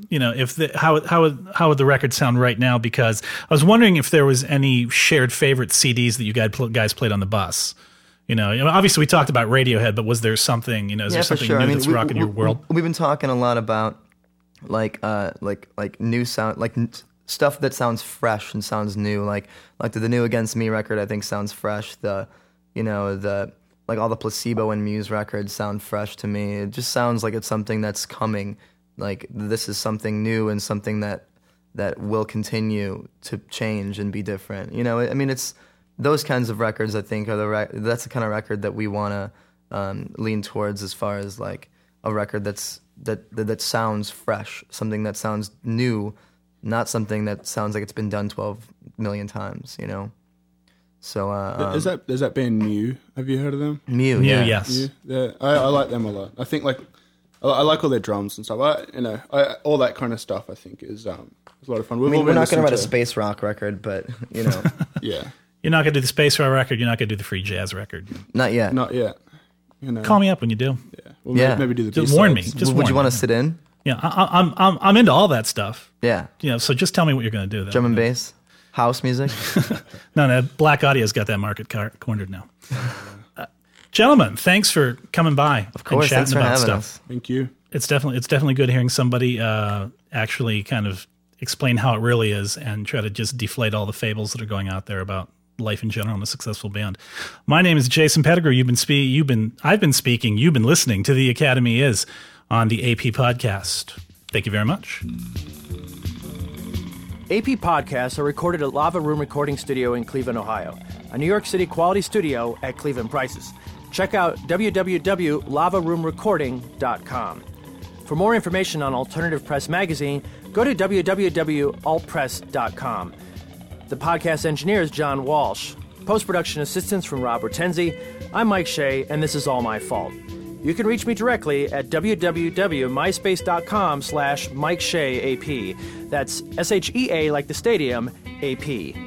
how would the record sound right now? Because I was wondering if there was any shared favorite CDs that you guys played on the bus. Obviously we talked about Radiohead, but was there something, is there something new that's rocking your world? We've been talking a lot about like new sound, like stuff that sounds fresh and sounds new. Like the new Against Me record, I think sounds fresh. Like all the Placebo and Muse records sound fresh to me. It just sounds like it's something that's coming. Like, this is something new and something that will continue to change and be different. I mean, it's those kinds of records, I think, that's the kind of record that we want to lean towards, as far as like a record that sounds fresh, something that sounds new, not something that sounds like it's been done 12 million times, So is that band Mew? Have you heard of them? Mew, Mew, yeah. yes. Mew? Yeah, I like them a lot. I think I like all their drums and stuff. All that kind of stuff. I think is a lot of fun. I mean, we're not going to write a space rock record, but yeah, You're not going to do the space rock record. You're not going to do the free jazz record. not yet. not yet. Call me up when you do. Yeah, well, Yeah. maybe do the Just B-sides. warn me. Just Would you warn want me. to sit in? Yeah, I'm into all that stuff. Yeah. So just tell me what you're going to do. Then. Drum and bass, house music. No, Black Audio's got that market cornered now. Gentlemen, thanks for coming by. Of course, and thanks chatting for about having stuff. us. Thank you. It's definitely good hearing somebody actually kind of explain how it really is and try to just deflate all the fables that are going out there about life in general in a successful band. My name is Jason Pettigrew. I've been speaking. You've been listening to The Academy Is on the AP Podcast. Thank you very much. AP Podcasts are recorded at Lava Room Recording Studio in Cleveland, Ohio, a New York City quality studio at Cleveland prices. Check out www.lavaroomrecording.com. For more information on Alternative Press Magazine, go to www.altpress.com. The podcast engineer is John Walsh. Post-production assistance from Rob Hortensi. I'm Mike Shea, and this is all my fault. You can reach me directly at www.myspace.com/MikeSheaAP. That's SHEA like the stadium, AP.